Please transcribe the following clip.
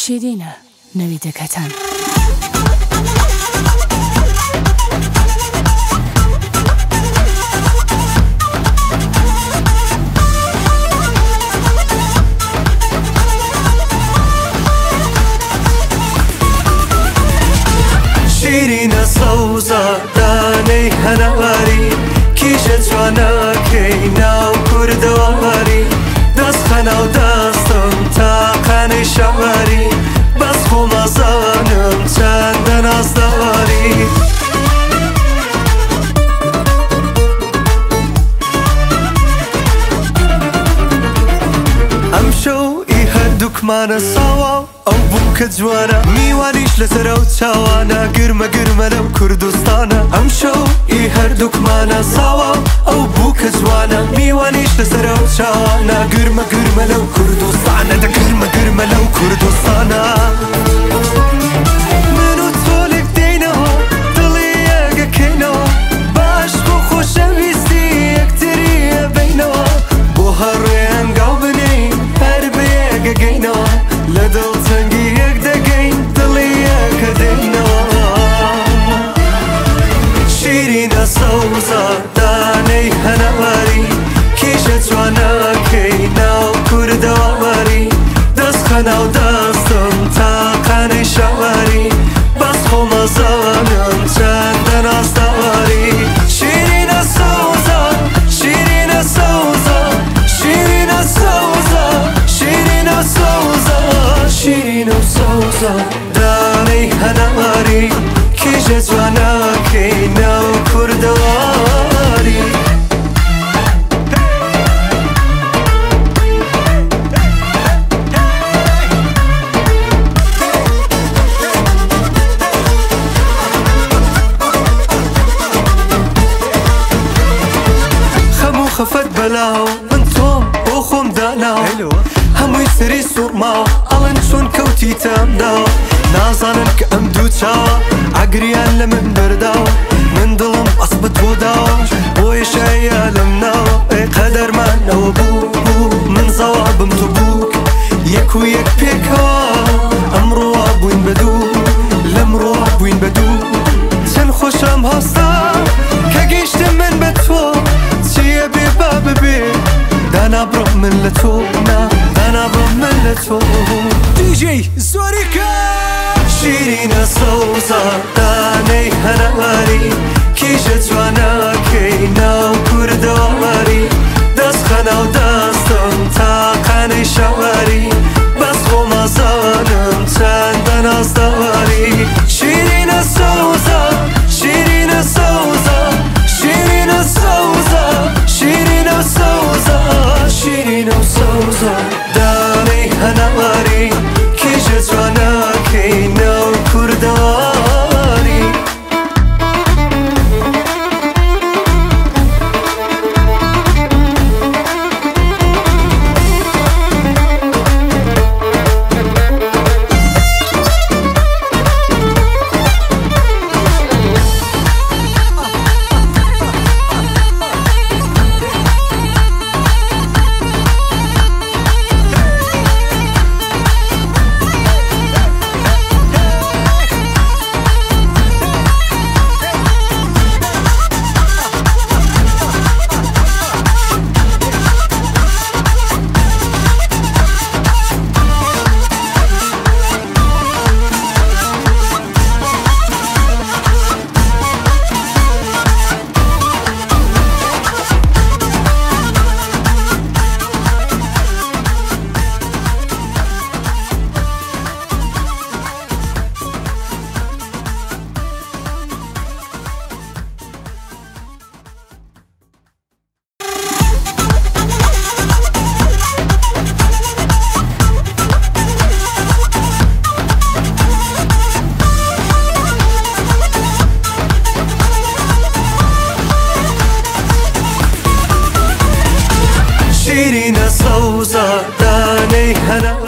شیرینە نەویدەکەتان. شیرینە سەوزە دانەی هەنەواری کیژە جوانەکەی ناو کوردەواری دەستخەنە و دەستم تاقانەی شەواری بەس خۆمەزانم چەندە نازدەواری ئەم شەوئی هەردووکمانە ساوا ئەو بوو کە جوانە میوانیش لەسەرە و چاوانە گرمە گرمە لەم کوردستانە ئەم شەوئی هەردووکمانە ساوا ئەو بوو کە جوانە میوانیش لەسەرە و چاوانە گرمە گرمە لەو کوردستانە دە گرمە گرمە لەو کوردستانە من و تۆ لێک دێینەوە دڵی یەکەکەینەوە باش بۆ خۆشەویستی یەکتری ئەبینەوە بۆ هەڕێ هەنگاو بنین هەر بە یەکەگەینەوە لە دڵتەنگی یەک دەگەین دڵی یەکە دێینەوە شیرینە سەوزە دانەی هەنەواری کیژە جوانەکەی ناو کوردەواری دەستخەنە و دەستم تاقانەی شەواری بەس خۆمەزانم چەندە نازدەواری شیرینە سەوزە شیرینە سەوزە شیرینە سەوزە شیرینە سەوزە شیرینە سەوزە دانەی هەنەواری کیژە جوانەکەی ناو کوردەواری خەموو خەفەت بەلاو من تۆم بۆ خۆم داناو هەمووی سەری سوڕماوە ئەڵەن چۆن کەوتیتە ئەمداوە نازانن کە ئەم دوو چاوە ئاگریان لە من بەرداوە من دڵم ئەس بە تۆ داوە بۆیە شایە لەم ناوە ئەی قەدەرمانەوە بوو من زەوابم تۆ بووک یەک و یەک پێکەوە ئەمڕۆوە بووین بە دوو لەمڕۆوە بووین بە دوو چەند خۆشەم هەستا کە گەیشتم من بە تۆ چیە بێ با ببێ دانا بڕۆ من لە تۆ نا دانا بڕۆ من لە تۆ دیجێی زۆریکە شیرینە سەوزە دانەی هەنەواری کیژە جوانەکەی ناو کوردەواری دەستخەنە و دەستم تاقانەی شەواری بەس خۆمەزانم چەندە نازدەواری شیرینە سەوزە شیرینە سەوزە شیرینە سەوزە شیرینە سەوزە شیرینە سەوزە دانەی هەنەواری کیژە جوانەکەی ناو کوردەواری شیرینە سەوزە دانەی هەنە